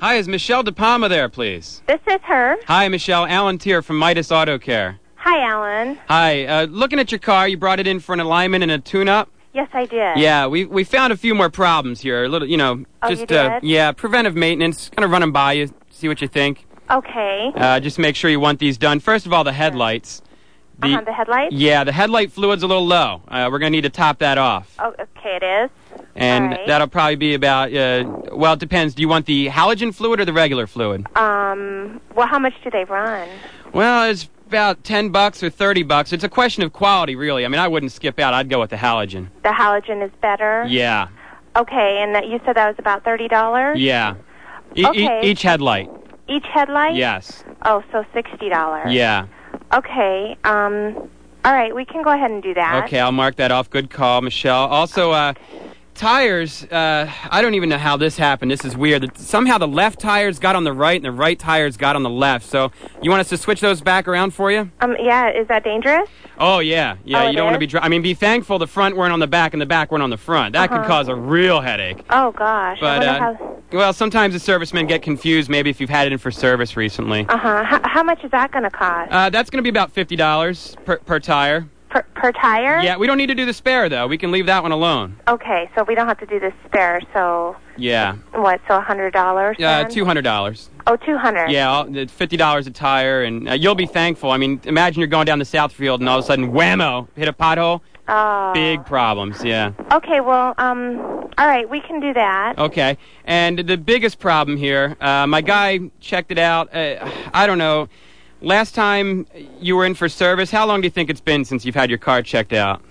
Hi, is Michelle DePalma there, please? This is her. Hi, Michelle. Alan Tier from Midas Auto Care. Hi, Alan. Hi. Looking at your car, you brought it in for an alignment and a tune-up? Yes, I did. Yeah, we found a few more problems here. A little, Oh, just you did? yeah, preventive maintenance. Kind of run them by you, see what you think. Okay. Just make sure you want these done. First of all, the headlights. The headlights? Yeah, the headlight fluid's a little low. We're going to need to top that off. Oh, okay, it is. And All right. that'll probably be about, well, it depends. Do you want the halogen fluid or the regular fluid? Well, how much do they run? Well, it's about $10 or $30. It's a question of quality, really. I mean, I wouldn't skip out. I'd go with the halogen. The halogen is better? Yeah. Okay, and you said that was about $30? Yeah. Okay. Each headlight. Each headlight? Yes. Oh, so $60. Yeah. Okay, all right, we can go ahead and do that. Okay, I'll mark that off. Good call, Michelle. Also, tires, I don't even know how this happened. This is weird. Somehow the left tires got on the right and the right tires got on the left. So you want us to switch those back around for you? Yeah, is that dangerous? Oh, yeah. Yeah, Oh, you don't want to is? be... be thankful the front weren't on the back and the back weren't on the front. That could cause a real headache. Oh, gosh. But, I wonder well, sometimes the servicemen get confused, maybe if you've had it in for service recently. how much is that going to cost? That's going to be about $50 per tire. Per tire? Yeah, we don't need to do the spare, though. We can leave that one alone. Okay, so we don't have to do the spare, so... Yeah. What, so $100 then? $200. Oh, $200. Yeah, it's $50 a tire, and you'll be thankful. I mean, imagine you're going down the Southfield, and all of a sudden, whammo, hit a pothole. Oh. Big problems, yeah. Okay, well, all right, we can do that. Okay, and the biggest problem here, my guy checked it out. I don't know. Last time you were in for service, how long do you think it's been since you've had your car checked out?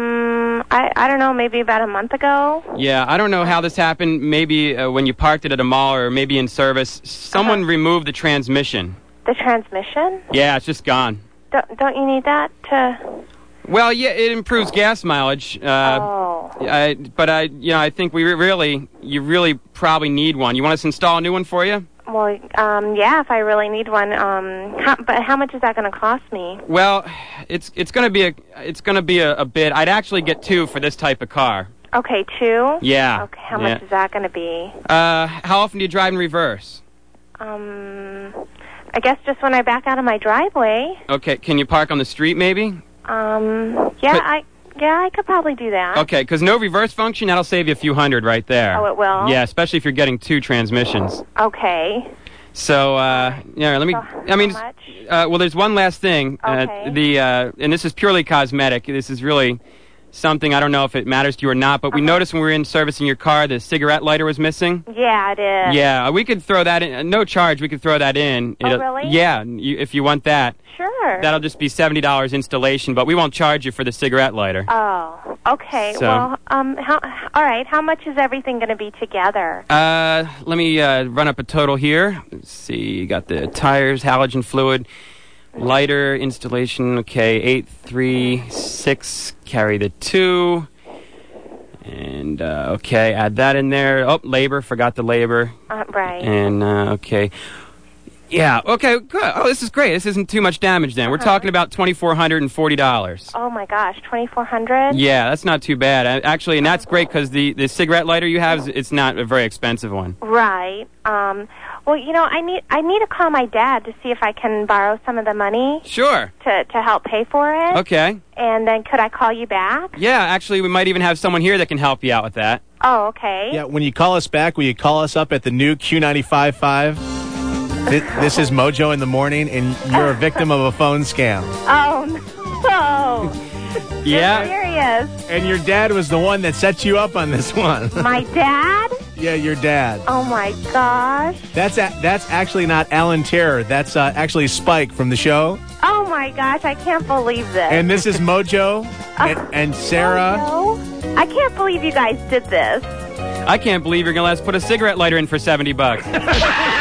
I don't know, maybe about a month ago. Yeah, I don't know how this happened. Maybe when you parked it at a mall or maybe in service, someone removed the transmission. The transmission? Yeah, it's just gone. Don't you need that to... Well, yeah, it improves gas mileage. But I think you really probably need one. You want us to install a new one for you? Well, yeah, if I really need one. But how much is that going to cost me? Well, it's going to be a bit. I'd actually get two for this type of car. Okay, two? Yeah. Okay, how much is that going to be? How often do you drive in reverse? I guess just when I back out of my driveway. Okay, can you park on the street maybe? I could probably do that. Okay, because no reverse function, that'll save you a few hundred right there. Oh, it will? Yeah, especially if you're getting two transmissions. Okay. So, let me... How much? Well, there's one last thing. Okay. And this is purely cosmetic. This is really something, I don't know if it matters to you or not, but we noticed when we were in servicing your car, the cigarette lighter was missing. Yeah, it is. Yeah, we could throw that in. No charge, we could throw that in. Oh, really? Yeah, if you want that. Sure. That'll just be $70 installation, but we won't charge you for the cigarette lighter. Oh, okay. So, well, all right. How much is everything going to be together? Let me run up a total here. Let's see. You got the tires, halogen fluid, lighter installation. Okay, 836. Carry the 2. And okay, add that in there. Oh, labor. Forgot the labor. Right. And okay. Yeah, okay, good. Oh, this is great. This isn't too much damage then. We're talking about $2,440. Oh, my gosh, $2,400? Yeah, that's not too bad. Actually, and that's great because the cigarette lighter you have, it's not a very expensive one. Right. Well, I need to call my dad to see if I can borrow some of the money. Sure. To help pay for it. Okay. And then could I call you back? Yeah, actually, we might even have someone here that can help you out with that. Oh, okay. Yeah, when you call us back, will you call us up at the new Q95.5? This is Mojo in the Morning, and you're a victim of a phone scam. Oh, no. Yeah. You're serious. And your dad was the one that set you up on this one. My dad? Yeah, your dad. Oh, my gosh. That's actually not Alan Terror. That's actually Spike from the show. Oh, my gosh. I can't believe this. And this is Mojo and Sarah. Mojo? I can't believe you guys did this. I can't believe you're going to let us put a cigarette lighter in for $70.